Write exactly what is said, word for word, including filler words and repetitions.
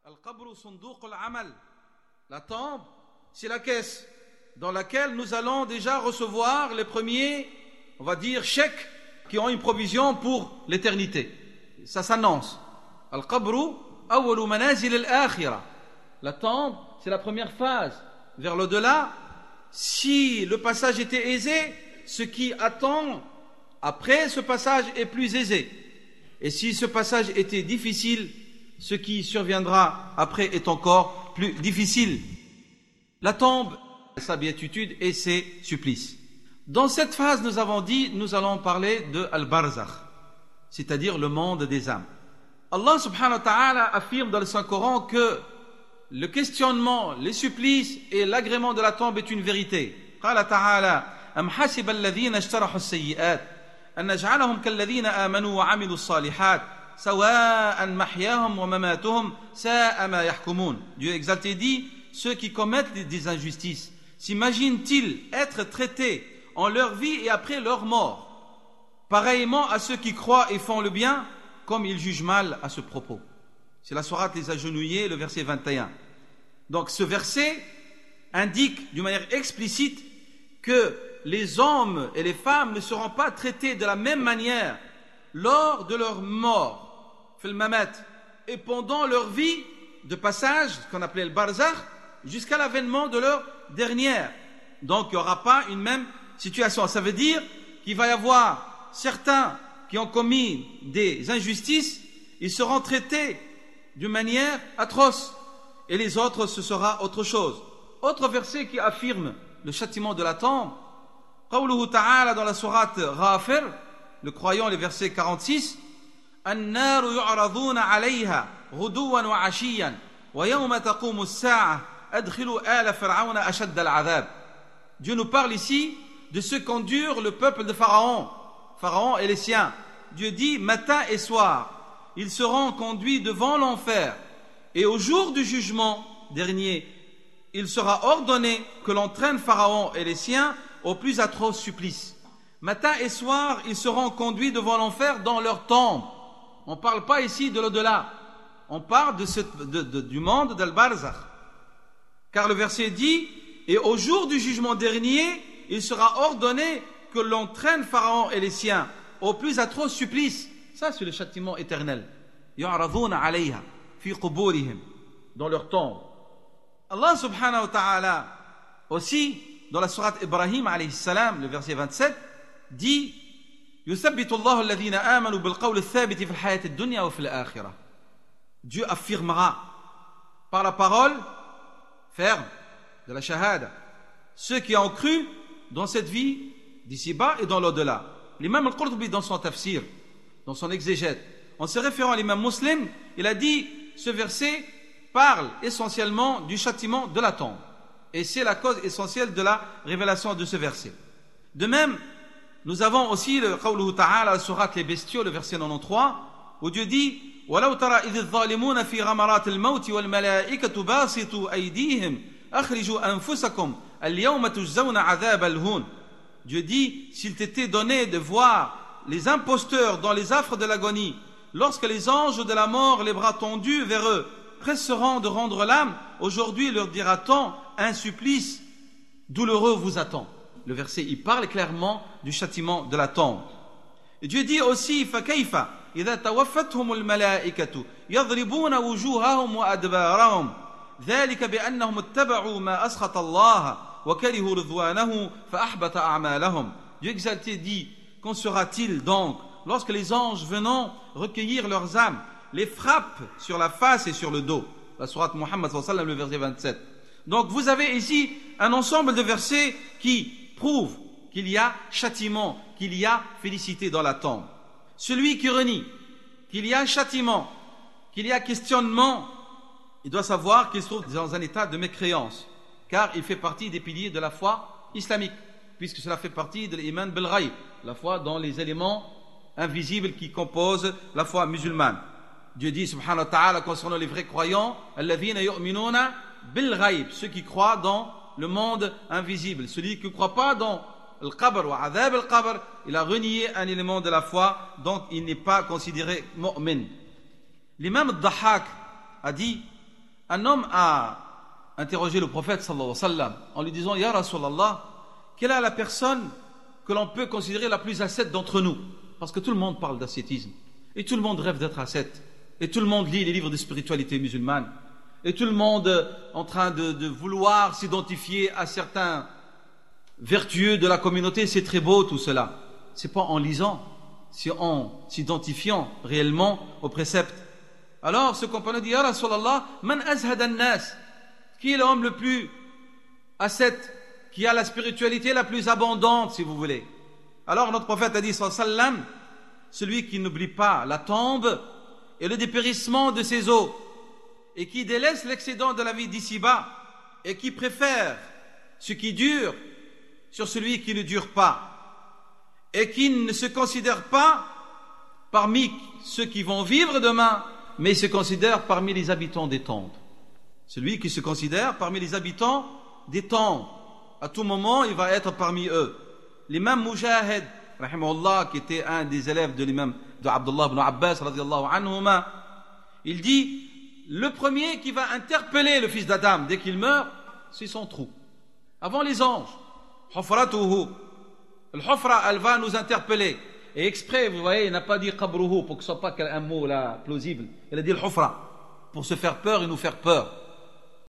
Al-qabru sunduq al-amal. La tombe, c'est la caisse dans laquelle nous allons déjà recevoir les premiers, on va dire, chèques qui ont une provision pour l'éternité. Ça s'annonce. Al-qabru awwalu manazil al-akhirah. La tombe, c'est la première phase vers l'au-delà. Si le passage était aisé, ce qui attend après ce passage est plus aisé. Et si ce passage était difficile, ce qui surviendra après est encore plus difficile. La tombe, sa béatitude et ses supplices. Dans cette phase, nous avons dit, nous allons parler de Al-Barzakh, c'est-à-dire le monde des âmes. Allah subhanahu wa ta'ala affirme dans le Saint-Coran que le questionnement, les supplices et l'agrément de la tombe est une vérité. Qala ta'ala, am hasiba alladhina ishtarahu as-sayyi'at an naj'alahum kalladhina amanu wa 'amilu as-salihat sawa'an mahyahum wa mamatuhum sa'a ma yahkumun. Dieu exalté dit, ceux qui commettent des injustices s'imaginent-ils être traités en leur vie et après leur mort pareillement à ceux qui croient et font le bien comme ils jugent mal à ce propos? C'est la sourate Les Agenouillés, le verset vingt et un. Donc ce verset indique d'une manière explicite que les hommes et les femmes ne seront pas traités de la même manière lors de leur mort, fil mamat, et pendant leur vie de passage, ce qu'on appelait le barzakh, jusqu'à l'avènement de leur dernière. Donc il n'y aura pas une même situation. Ça veut dire qu'il va y avoir certains qui ont commis des injustices, ils seront traités d'une manière atroce, et les autres ce sera autre chose. Autre verset qui affirme le châtiment de la tombe, qawluhu ta'ala dans la sourate Ghafir, le croyant, les versets quarante-six, an-naru yu'raduna 'alayha ghuduwan wa 'ashiyan wa yawma taqumu as-sa'ah adkhilu ala fir'auna ashadd al-'adhab. Dieu nous parle ici de ce qu'endure le peuple de Pharaon, Pharaon et les siens. Dieu dit matin et soir ils seront conduits devant l'enfer, et au jour du jugement dernier, il sera ordonné que l'on traîne Pharaon et les siens au plus atroce supplice. Matin et soir, ils seront conduits devant l'enfer dans leur tombe. On ne parle pas ici de l'au-delà, on parle de ce, de, de, du monde d'Al-Barzakh. Car le verset dit, et au jour du jugement dernier, il sera ordonné que l'on traîne Pharaon et les siens au plus atroce supplice. Ça, c'est le châtiment éternel. Yu'raduna 'alayha fi quburihim, dans leur tombe. Allah subhanahu wa ta'ala aussi, dans la sourate Ibrahim alayhi salam, le verset vingt-sept, dit Yuthabbitu Allahu alladhina amanu bil qawl ath-thabit fi al-hayati ad-dunya wa fi al-akhirah. Dieu affirmera par la parole ferme de la shahada ceux qui ont cru dans cette vie d'ici-bas et dans l'au-delà. L'imam al-Qurtubi dans son tafsir, dans son exégète, en se référant à l'imam Muslim, il a dit ce verset parle essentiellement du châtiment de la tombe, et c'est la cause essentielle de la révélation de ce verset. De même, nous avons aussi le qawluhu ta'ala, la sourate Les Bestiaux, le verset quatre-vingt-treize, où Dieu dit وَلَوْ تَرَى إِذِ الظَّالِمُونَ فِي غَمَرَاتِ الْمَوْتِ وَالْمَلَائِكَةُ بَاسِطُوا أَيْدِيهِمْ أَخْرِجُوا أَنفُسَكُمْ الْيَوْمَ تُجْزَوْنَ عَذَابَ الْهُونِ. Dieu dit, s'il t'était donné de voir les imposteurs dans les affres de l'agonie, lorsque les anges de la mort, les bras tendus vers eux, presseront de rendre l'âme, aujourd'hui leur dira-t-on, un supplice douloureux vous attend. Le verset, il parle clairement du châtiment de la tombe. Et Dieu dit aussi, فَكَيْفَ إِذَا تَوَفَّتْهُمُ الْمَلَائِكَةُ يَضْرِبُونَ وُجُوهَهُمْ وَأَدْبَارَهُمْ ذَلِكَ بِأَنَّهُمْ اتَّبَعُوا مَا أَسْخَطَ اللَّهَ وَكَرِهُوا رِضْوَانَهُ فَأَحْبَطَ أَعْمَالَهُمْ. Dieu exalté dit, qu'en sera-t-il donc lorsque les anges venant recueillir leurs âmes les frappent sur la face et sur le dos? La sourate Muhammad sallallahu alayhi wa sallam, le verset vingt-sept. Donc vous avez ici un ensemble de versets qui prouvent qu'il y a châtiment, qu'il y a félicité dans la tombe. Celui qui renie qu'il y a châtiment, qu'il y a questionnement, il doit savoir qu'il se trouve dans un état de mécréance, car il fait partie des piliers de la foi islamique, puisque cela fait partie de l'iman bil ghaib, la foi dans les éléments invisibles qui composent la foi musulmane. Dieu dit subhanahu wa ta'ala concernant les vrais croyants, alladhina yu'minuna bil ghaib, ceux qui croient dans le monde invisible. Celui qui ne croit pas dans le qabr ou adhab al qabr, il a renié un élément de la foi, donc il n'est pas considéré mu'min. L'imam al-Dahhak a dit Un homme a interrogé le prophète sallallahu alayhi wa sallam en lui disant: Ya Rasulallah, quelle est la personne que l'on peut considérer la plus ascète d'entre nous? Parce que tout le monde parle d'ascétisme, et tout le monde rêve d'être ascète, et tout le monde lit les livres de spiritualité musulmane, et tout le monde est en train de, de vouloir s'identifier à certains vertueux de la communauté. C'est très beau tout cela. C'est pas en lisant, c'est en s'identifiant réellement aux préceptes. Alors ce compagnon dit: Ya Rasulallah, man azhad an-nas, qui est l'homme le plus ascète, qui a la spiritualité la plus abondante, si vous voulez? Alors notre prophète a dit sallallahu alayhi wa sallam: celui qui n'oublie pas la tombe et le dépérissement de ses os, et qui délaisse l'excédent de la vie d'ici-bas, et qui préfère ce qui dure sur celui qui ne dure pas, et qui ne se considère pas parmi ceux qui vont vivre demain, mais se considère parmi les habitants des tombes. Celui qui se considère parmi les habitants des tombes, à tout moment il va être parmi eux. L'imam Mujahid, rahimahullah, qui était un des élèves de l'imam de Abdullah ibn Abbas radiyallahu anhuma, il dit: le premier qui va interpeller le fils d'Adam dès qu'il meurt, c'est son trou, avant les anges. Hufratuhu, al-hufra, elle va nous interpeller. Et exprès, vous voyez, il n'a pas dit qabruhu pour que ce soit pas un mot là plausible. Il a dit al-hufra pour se faire peur et nous faire peur.